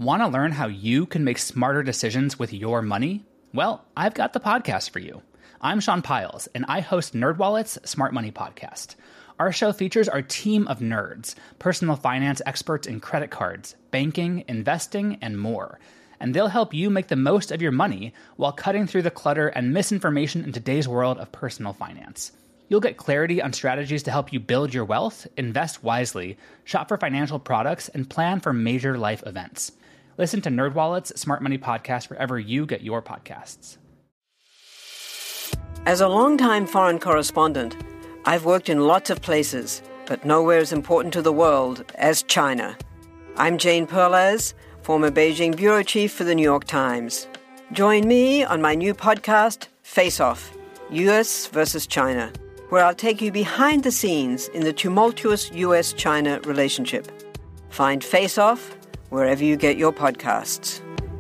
Want to learn how you can make smarter decisions with your money? Well, I've got the podcast for you. I'm Sean Piles, and I host NerdWallet's Smart Money Podcast. Our show features our team of nerds, personal finance experts in credit cards, banking, investing, and more. And they'll help you make the most of your money while cutting through the clutter and misinformation in today's world of personal finance. You'll get clarity on strategies to help you build your wealth, invest wisely, shop for financial products, and plan for major life events. Listen to NerdWallet's Smart Money Podcast wherever you get your podcasts. As a longtime foreign correspondent, I've worked in lots of places, but nowhere as important to the world as China. I'm Jane Perlez, former Beijing bureau chief for the New York Times. Join me on my new podcast, Face Off, US versus China, where I'll take you behind the scenes in the tumultuous US-China relationship. Find Face Off wherever you get your podcasts.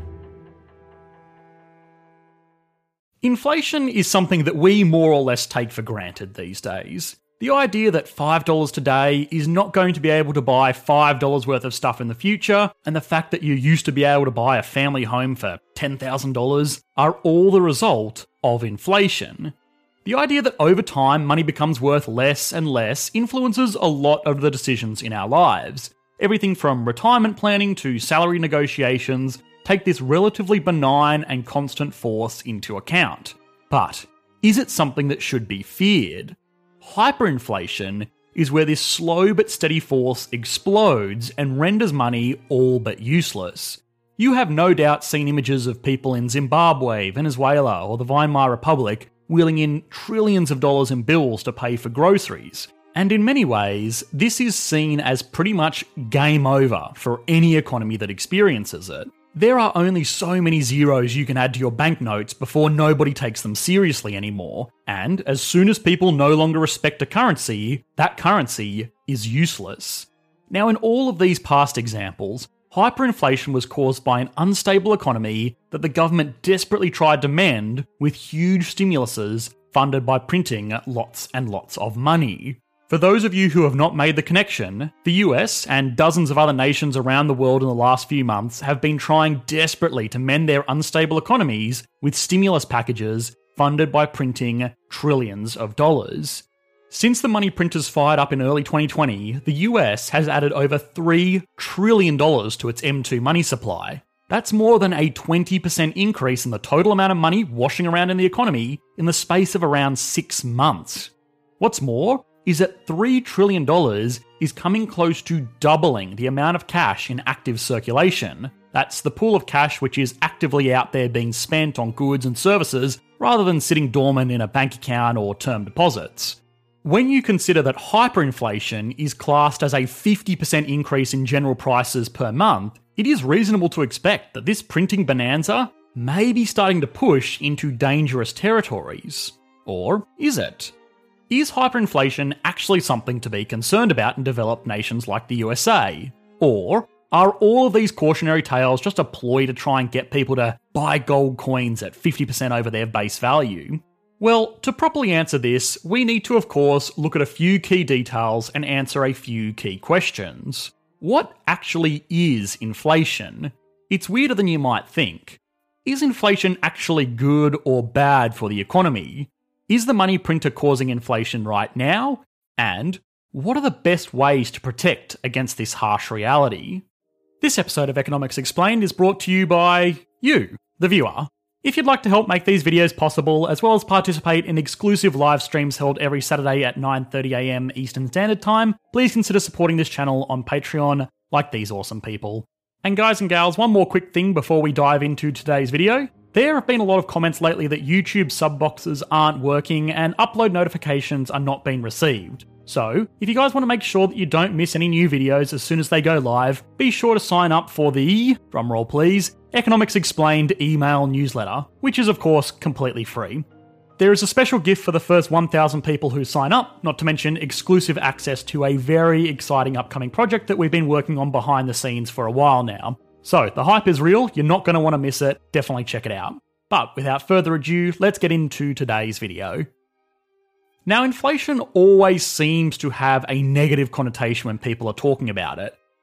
Inflation is something that we more or less take for granted these days. The idea that $5 today is not going to be able to buy $5 worth of stuff in the future, and the fact that you used to be able to buy a family home for $10,000 are all the result of inflation. The idea that over time money becomes worth less and less influences a lot of the decisions in our lives. Everything from retirement planning to salary negotiations take this relatively benign and constant force into account. But is it something that should be feared? Hyperinflation is where this slow but steady force explodes and renders money all but useless. You have no doubt seen images of people in Zimbabwe, Venezuela, or the Weimar Republic wheeling in trillions of dollars in bills to pay for groceries. And in many ways, this is seen as pretty much game over for any economy that experiences it. There are only so many zeros you can add to your banknotes before nobody takes them seriously anymore, and as soon as people no longer respect a currency, that currency is useless. Now, in all of these past examples, hyperinflation was caused by an unstable economy that the government desperately tried to mend with huge stimuluses funded by printing lots and lots of money. For those of you who have not made the connection, the US and dozens of other nations around the world in the last few months have been trying desperately to mend their unstable economies with stimulus packages funded by printing trillions of dollars. Since the money printers fired up in early 2020, the US has added over $3 trillion to its M2 money supply. That's more than a 20% increase in the total amount of money washing around in the economy in the space of around 6 months. What's more is that $3 trillion is coming close to doubling the amount of cash in active circulation. That's the pool of cash which is actively out there being spent on goods and services rather than sitting dormant in a bank account or term deposits. When you consider that hyperinflation is classed as a 50% increase in general prices per month, it is reasonable to expect that this printing bonanza may be starting to push into dangerous territories. Or is it? Is hyperinflation actually something to be concerned about in developed nations like the USA? Or are all of these cautionary tales just a ploy to try and get people to buy gold coins at 50% over their base value? Well, to properly answer this, we need to, of course, look at a few key details and answer a few key questions. What actually is inflation? It's weirder than you might think. Is inflation actually good or bad for the economy? Is the money printer causing inflation right now? And what are the best ways to protect against this harsh reality? This episode of Economics Explained is brought to you by you, the viewer. If you'd like to help make these videos possible, as well as participate in exclusive live streams held every Saturday at 9:30am Eastern Standard Time, please consider supporting this channel on Patreon like these awesome people. And guys and gals, one more quick thing before we dive into today's video. There have been a lot of comments lately that YouTube sub boxes aren't working and upload notifications are not being received. So, if you guys want to make sure that you don't miss any new videos as soon as they go live, be sure to sign up for the, drumroll please, Economics Explained email newsletter, which is of course completely free. There is a special gift for the first 1,000 people who sign up, not to mention exclusive access to a very exciting upcoming project that we've been working on behind the scenes for a while now. So, the hype is real, you're not going to want to miss it, definitely check it out. But without further ado, let's get into today's video. Now, inflation always seems to have a negative connotation when people are talking about it.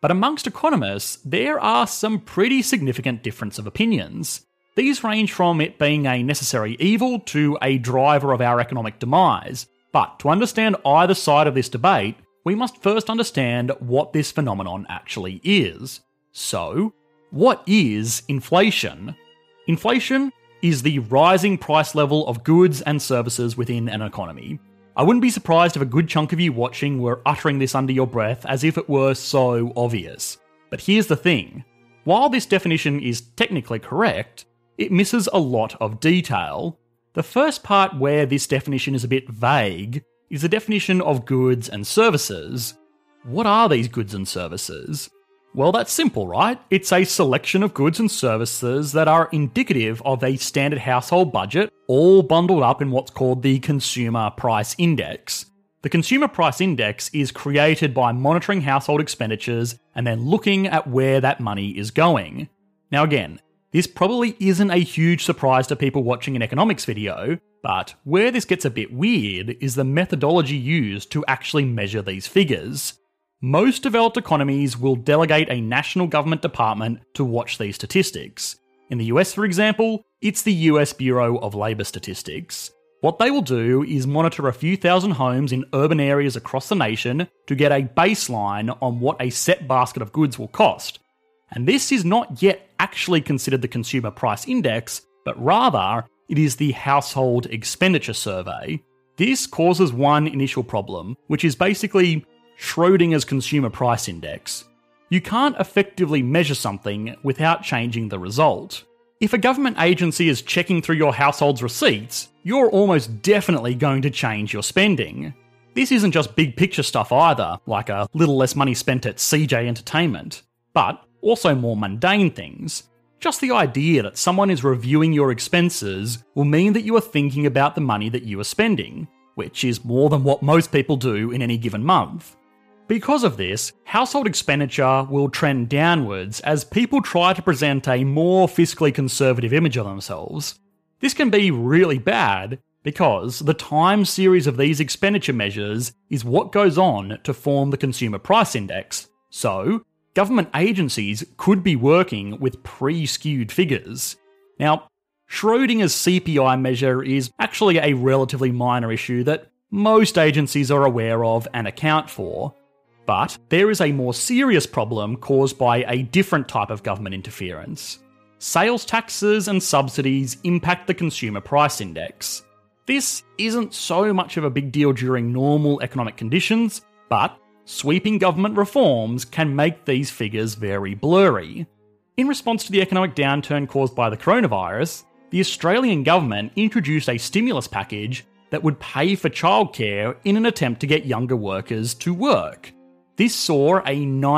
But amongst economists, there are some pretty significant difference of opinions. These range from it being a necessary evil to a driver of our economic demise. But to understand either side of this debate, we must first understand what this phenomenon actually is. So, what is inflation? Inflation is the rising price level of goods and services within an economy. I wouldn't be surprised if a good chunk of you watching were uttering this under your breath as if it were so obvious. But here's the thing. While this definition is technically correct, it misses a lot of detail. The first part where this definition is a bit vague is the definition of goods and services. What are these goods and services? Well, that's simple, right? It's a selection of goods and services that are indicative of a standard household budget, all bundled up in what's called the Consumer Price Index. The Consumer Price Index is created by monitoring household expenditures and then looking at where that money is going. Now again, this probably isn't a huge surprise to people watching an economics video, but where this gets a bit weird is the methodology used to actually measure these figures. Most developed economies will delegate a national government department to watch these statistics. In the US, for example, it's the US Bureau of Labor Statistics. What they will do is monitor a few thousand homes in urban areas across the nation to get a baseline on what a set basket of goods will cost. And this is not yet actually considered the Consumer Price Index, but rather it is the Household Expenditure Survey. This causes one initial problem, which is basically Schrodinger's Consumer Price Index. You can't effectively measure something without changing the result. If a government agency is checking through your household's receipts, you're almost definitely going to change your spending. This isn't just big picture stuff either, like a little less money spent at CJ Entertainment, but also more mundane things. Just the idea that someone is reviewing your expenses will mean that you are thinking about the money that you are spending, which is more than what most people do in any given month. Because of this, household expenditure will trend downwards as people try to present a more fiscally conservative image of themselves. This can be really bad because the time series of these expenditure measures is what goes on to form the Consumer Price Index. So, government agencies could be working with pre-skewed figures. Now, Schrodinger's CPI measure is actually a relatively minor issue that most agencies are aware of and account for. But there is a more serious problem caused by a different type of government interference. Sales taxes and subsidies impact the Consumer Price Index. This isn't so much of a big deal during normal economic conditions, but sweeping government reforms can make these figures very blurry. In response to the economic downturn caused by the coronavirus, the Australian government introduced a stimulus package that would pay for childcare in an attempt to get younger workers to work. This saw a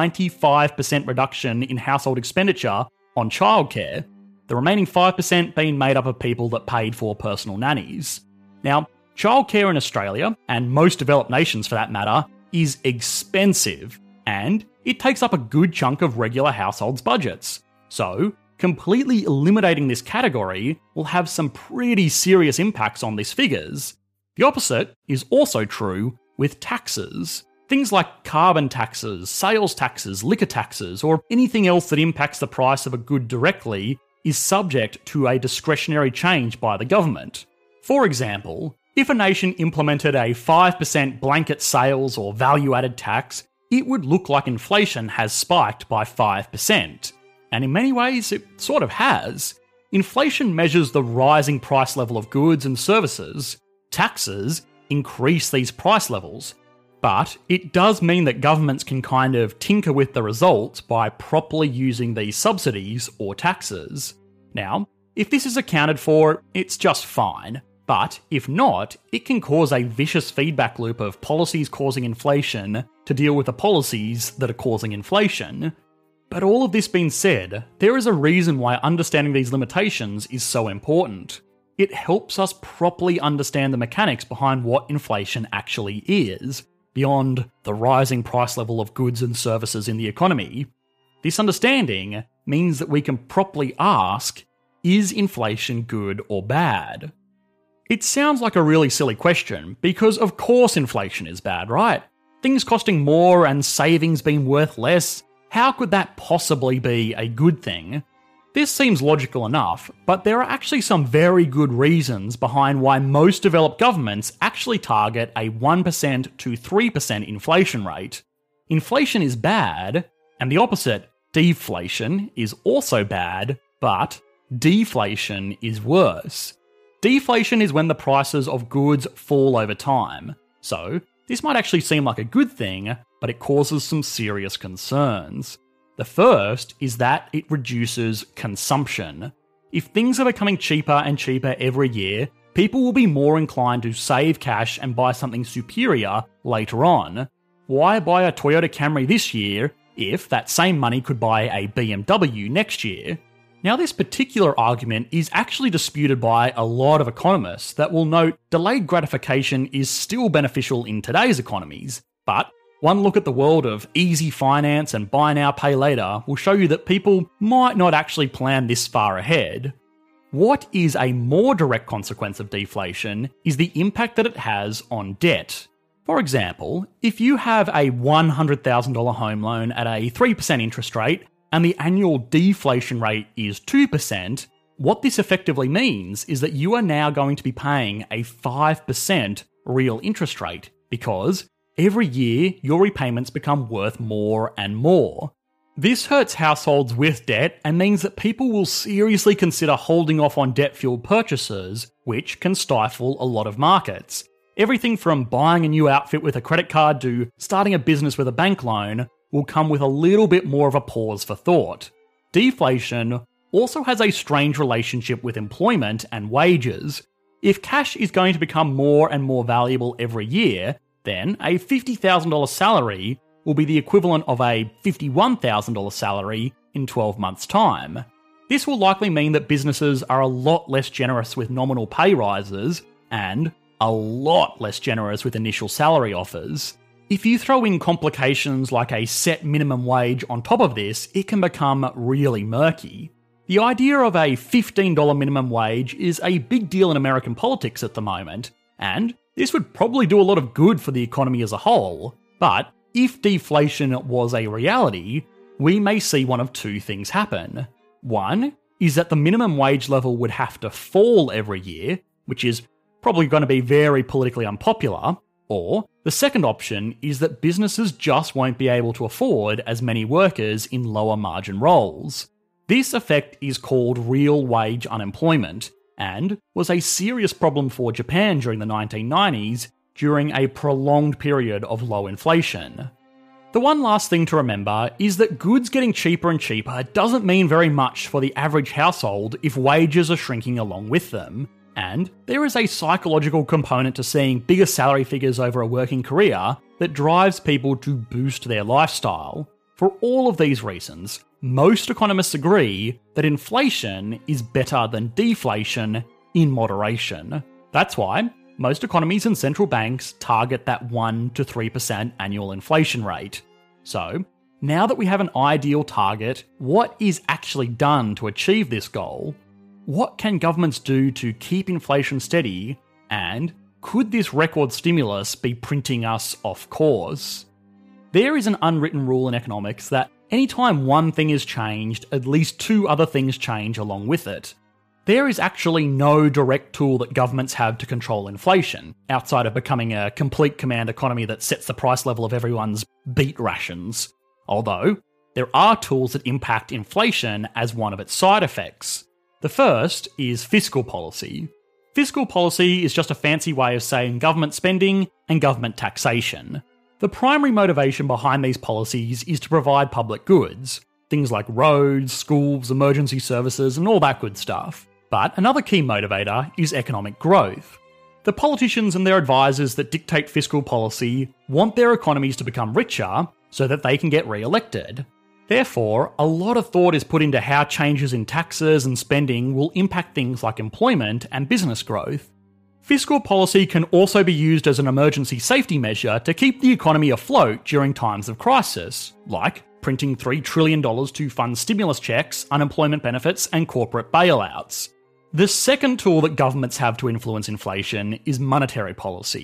95% reduction in household expenditure on childcare, the remaining 5% being made up of people that paid for personal nannies. Now, childcare in Australia, and most developed nations for that matter, is expensive, and it takes up a good chunk of regular households' budgets. So, completely eliminating this category will have some pretty serious impacts on these figures. The opposite is also true with taxes. Things like carbon taxes, sales taxes, liquor taxes, or anything else that impacts the price of a good directly is subject to a discretionary change by the government. For example, if a nation implemented a 5% blanket sales or value-added tax, it would look like inflation has spiked by 5%. And in many ways, it sort of has. Inflation measures the rising price level of goods and services. Taxes increase these price levels. But it does mean that governments can kind of tinker with the results by properly using these subsidies or taxes. Now, if this is accounted for, it's just fine. But if not, it can cause a vicious feedback loop of policies causing inflation to deal with the policies that are causing inflation. But all of this being said, there is a reason why understanding these limitations is so important. It helps us properly understand the mechanics behind what inflation actually is, beyond the rising price level of goods and services in the economy. This understanding means that we can properly ask, is inflation good or bad? It sounds like a really silly question, because of course inflation is bad, right? Things costing more and savings being worth less, how could that possibly be a good thing? This seems logical enough, but there are actually some very good reasons behind why most developed governments actually target a 1% to 3% inflation rate. Inflation is bad, and the opposite, deflation, is also bad, but deflation is worse. Deflation is when the prices of goods fall over time. So, this might actually seem like a good thing, but it causes some serious concerns. The first is that it reduces consumption. If things are becoming cheaper and cheaper every year, people will be more inclined to save cash and buy something superior later on. Why buy a Toyota Camry this year if that same money could buy a BMW next year? Now, this particular argument is actually disputed by a lot of economists that will note delayed gratification is still beneficial in today's economies, but one look at the world of easy finance and buy now, pay later will show you that people might not actually plan this far ahead. What is a more direct consequence of deflation is the impact that it has on debt. For example, if you have a $100,000 home loan at a 3% interest rate and the annual deflation rate is 2%, what this effectively means is that you are now going to be paying a 5% real interest rate because every year your repayments become worth more and more. This hurts households with debt and means that people will seriously consider holding off on debt-fueled purchases, which can stifle a lot of markets. Everything from buying a new outfit with a credit card to starting a business with a bank loan will come with a little bit more of a pause for thought. Deflation also has a strange relationship with employment and wages. If cash is going to become more and more valuable every year, then a $50,000 salary will be the equivalent of a $51,000 salary in 12 months' time. This will likely mean that businesses are a lot less generous with nominal pay rises and a lot less generous with initial salary offers. If you throw in complications like a set minimum wage on top of this, it can become really murky. The idea of a $15 minimum wage is a big deal in American politics at the moment, and this would probably do a lot of good for the economy as a whole. But if deflation was a reality, we may see one of two things happen. One is that the minimum wage level would have to fall every year, which is probably going to be very politically unpopular. Or the second option is that businesses just won't be able to afford as many workers in lower margin roles. This effect is called real wage unemployment, and was a serious problem for Japan during the 1990s during a prolonged period of low inflation. The one last thing to remember is that goods getting cheaper and cheaper doesn't mean very much for the average household if wages are shrinking along with them. And there is a psychological component to seeing bigger salary figures over a working career that drives people to boost their lifestyle. For all of these reasons, most economists agree that inflation is better than deflation in moderation. That's why most economies and central banks target that 1 to 3% annual inflation rate. So, now that we have an ideal target, what is actually done to achieve this goal? What can governments do to keep inflation steady? And could this record stimulus be printing us off course? There is an unwritten rule in economics that anytime one thing is changed, at least two other things change along with it. There is actually no direct tool that governments have to control inflation, outside of becoming a complete command economy that sets the price level of everyone's beet rations. Although, there are tools that impact inflation as one of its side effects. The first is fiscal policy. Fiscal policy is just a fancy way of saying government spending and government taxation. The primary motivation behind these policies is to provide public goods, things like roads, schools, emergency services, and all that good stuff. But another key motivator is economic growth. The politicians and their advisors that dictate fiscal policy want their economies to become richer so that they can get re-elected. Therefore, a lot of thought is put into how changes in taxes and spending will impact things like employment and business growth. Fiscal policy can also be used as an emergency safety measure to keep the economy afloat during times of crisis, like printing $3 trillion to fund stimulus checks, unemployment benefits, and corporate bailouts. The second tool that governments have to influence inflation is monetary policy.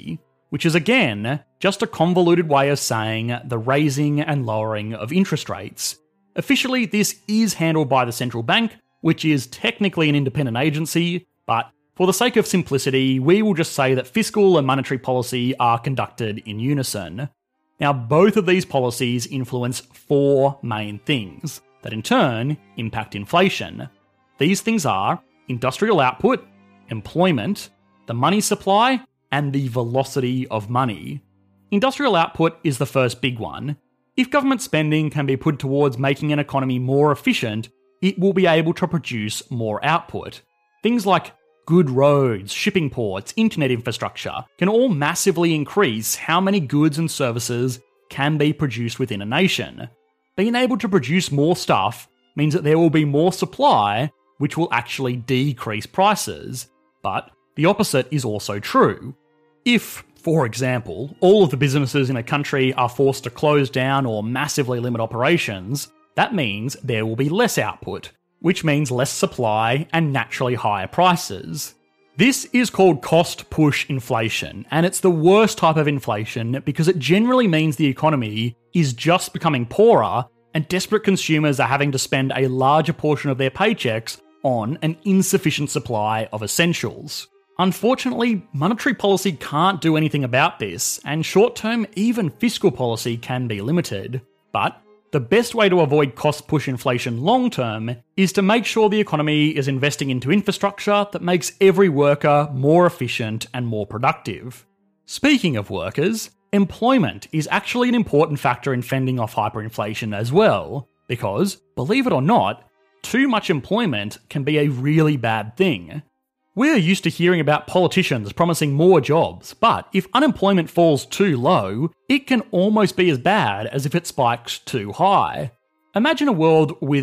which is again just a convoluted way of saying the raising and lowering of interest rates. Officially, this is handled by the central bank, which is technically an independent agency, but for the sake of simplicity, we will just say that fiscal and monetary policy are conducted in unison. Now, both of these policies influence four main things that in turn impact inflation. These things are industrial output, employment, the money supply, and the velocity of money. Industrial output is the first big one. If government spending can be put towards making an economy more efficient, it will be able to produce more output. Things like good roads, shipping ports, internet infrastructure can all massively increase how many goods and services can be produced within a nation. Being able to produce more stuff means that there will be more supply, which will actually decrease prices. But the opposite is also true. If, for example, all of the businesses in a country are forced to close down or massively limit operations, that means there will be less output, which means less supply and naturally higher prices. This is called cost-push inflation, and it's the worst type of inflation because it generally means the economy is just becoming poorer and desperate consumers are having to spend a larger portion of their paychecks on an insufficient supply of essentials. Unfortunately, monetary policy can't do anything about this, and short-term, even fiscal policy can be limited. But the best way to avoid cost-push inflation long-term is to make sure the economy is investing into infrastructure that makes every worker more efficient and more productive. Speaking of workers, employment is actually an important factor in fending off hyperinflation as well, because, believe it or not, too much employment can be a really bad thing. We're used to hearing about politicians promising more jobs, but if unemployment falls too low, it can almost be as bad as if it spikes too high. Imagine a world with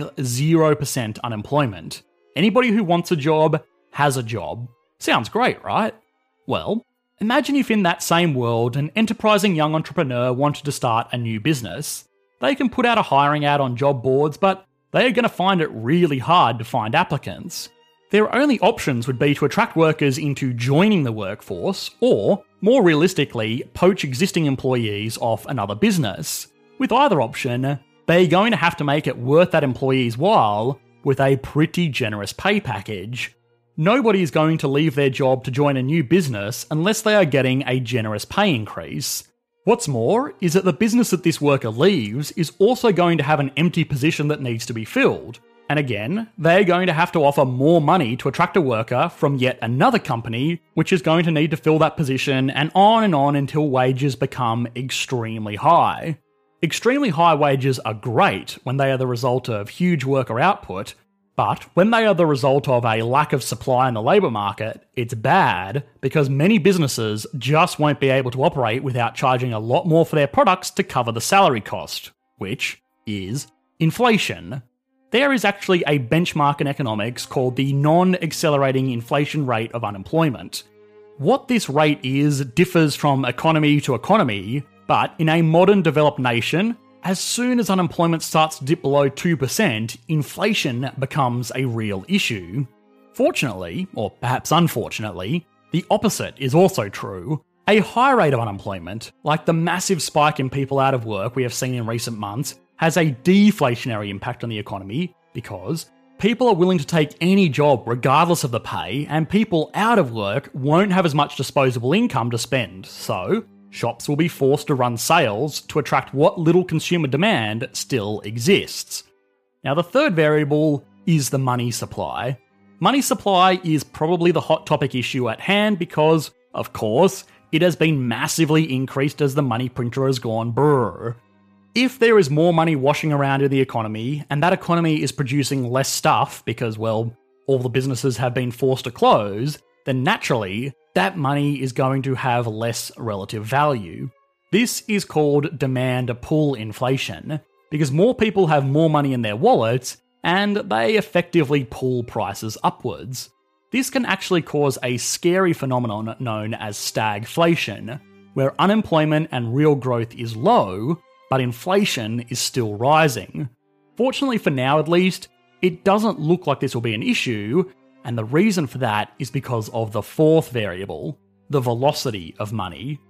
0% unemployment. Anybody who wants a job has a job. Sounds great, right? Well, imagine if in that same world an enterprising young entrepreneur wanted to start a new business. They can put out a hiring ad on job boards, but they are going to find it really hard to find applicants. Their only options would be to attract workers into joining the workforce, or, more realistically, poach existing employees off another business. With either option, they're going to have to make it worth that employee's while with a pretty generous pay package. Nobody is going to leave their job to join a new business unless they are getting a generous pay increase. What's more is that the business that this worker leaves is also going to have an empty position that needs to be filled. And again, they're going to have to offer more money to attract a worker from yet another company, which is going to need to fill that position, and on until wages become extremely high. Extremely high wages are great when they are the result of huge worker output, but when they are the result of a lack of supply in the labour market, it's bad because many businesses just won't be able to operate without charging a lot more for their products to cover the salary cost, which is inflation. There is actually a benchmark in economics called the non-accelerating inflation rate of unemployment. What this rate is differs from economy to economy, but in a modern developed nation, as soon as unemployment starts to dip below 2%, inflation becomes a real issue. Fortunately, or perhaps unfortunately, the opposite is also true. A high rate of unemployment, like the massive spike in people out of work we have seen in recent months, has a deflationary impact on the economy because people are willing to take any job regardless of the pay, and people out of work won't have as much disposable income to spend, so shops will be forced to run sales to attract what little consumer demand still exists. Now, the third variable is the money supply. Money supply is probably the hot topic issue at hand because, of course, it has been massively increased as the money printer has gone brrr. If there is more money washing around in the economy, and that economy is producing less stuff because, well, all the businesses have been forced to close, then naturally, that money is going to have less relative value. This is called demand pull inflation, because more people have more money in their wallets, and they effectively pull prices upwards. This can actually cause a scary phenomenon known as stagflation, where unemployment and real growth is low, but inflation is still rising. Fortunately for now at least, it doesn't look like this will be an issue, and the reason for that is because of the fourth variable, the velocity of money.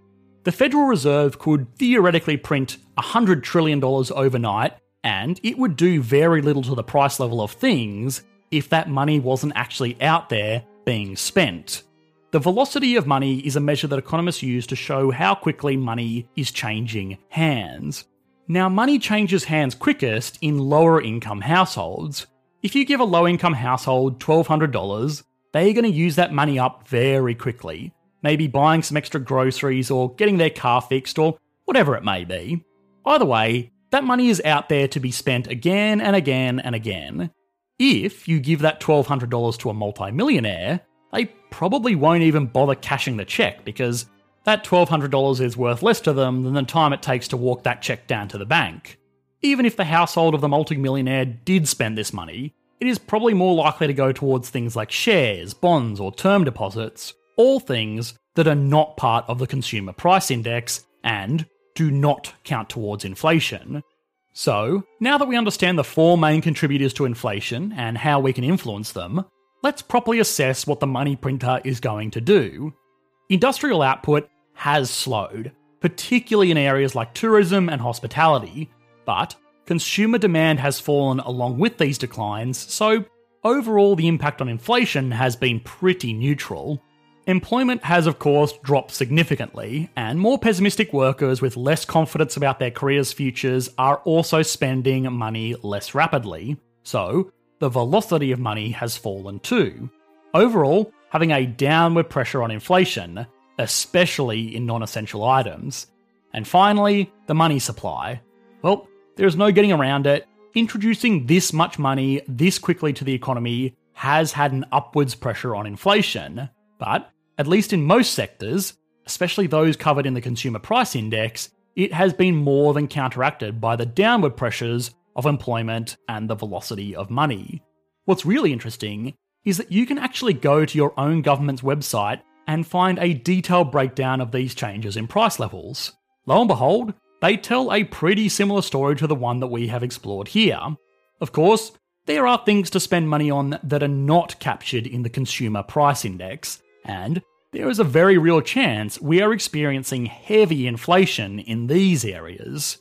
the Federal Reserve could theoretically print $100 trillion overnight, and it would do very little to the price level of things if that money wasn't actually out there being spent. The velocity of money is a measure that economists use to show how quickly money is changing hands. Now, money changes hands quickest in lower income households. If you give a low income household $1,200, they're going to use that money up very quickly, maybe buying some extra groceries or getting their car fixed or whatever it may be. Either way, that money is out there to be spent again and again and again. If you give that $1,200 to a multi-millionaire, they probably won't even bother cashing the check because that $1,200 is worth less to them than the time it takes to walk that check down to the bank. Even if the household of the multi-millionaire did spend this money, it is probably more likely to go towards things like shares, bonds, or term deposits, all things that are not part of the consumer price index and do not count towards inflation. So, now that we understand the four main contributors to inflation and how we can influence them, let's properly assess what the money printer is going to do. Industrial output has slowed, particularly in areas like tourism and hospitality, but consumer demand has fallen along with these declines, so overall the impact on inflation has been pretty neutral. Employment has of course dropped significantly, and more pessimistic workers with less confidence about their careers' futures are also spending money less rapidly, so the velocity of money has fallen too. Overall, having a downward pressure on inflation, especially in non-essential items. And finally, the money supply. Well, there is no getting around it. Introducing this much money this quickly to the economy has had an upwards pressure on inflation, but at least in most sectors, especially those covered in the Consumer Price Index, it has been more than counteracted by the downward pressures of employment and the velocity of money. What's really interesting is that you can actually go to your own government's website and find a detailed breakdown of these changes in price levels. Lo and behold, they tell a pretty similar story to the one that we have explored here. Of course, there are things to spend money on that are not captured in the Consumer Price Index, and there is a very real chance we are experiencing heavy inflation in these areas.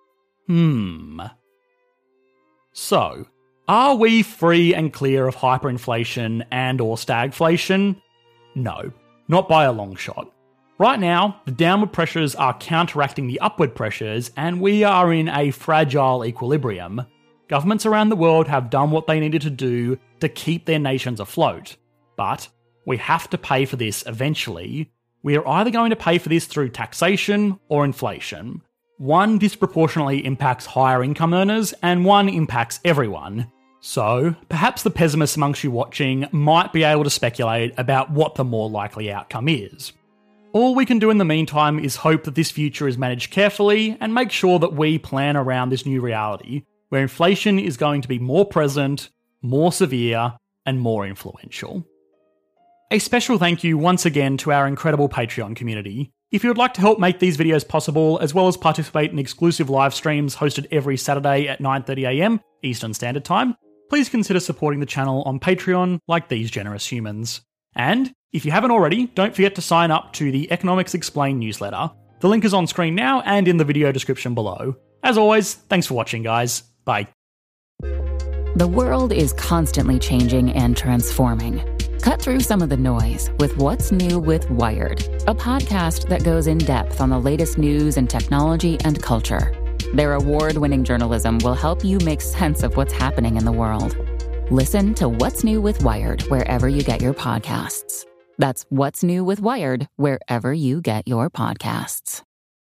So, are we free and clear of hyperinflation and or stagflation? No, not by a long shot. Right now, the downward pressures are counteracting the upward pressures, and we are in a fragile equilibrium. Governments around the world have done what they needed to do to keep their nations afloat. But we have to pay for this eventually. We are either going to pay for this through taxation or inflation. One disproportionately impacts higher income earners, and one impacts everyone. So, perhaps the pessimists amongst you watching might be able to speculate about what the more likely outcome is. All we can do in the meantime is hope that this future is managed carefully and make sure that we plan around this new reality, where inflation is going to be more present, more severe, and more influential. A special thank you once again to our incredible Patreon community. If you would like to help make these videos possible, as well as participate in exclusive live streams hosted every Saturday at 9:30am Eastern Standard Time, please consider supporting the channel on Patreon like these generous humans. And if you haven't already, don't forget to sign up to the Economics Explained newsletter. The link is on screen now and in the video description below. As always, thanks for watching, guys. Bye. The world is constantly changing and transforming. Cut through some of the noise with What's New with Wired, a podcast that goes in depth on the latest news and technology and culture. Their award-winning journalism will help you make sense of what's happening in the world. Listen to What's New with Wired wherever you get your podcasts. That's What's New with Wired wherever you get your podcasts.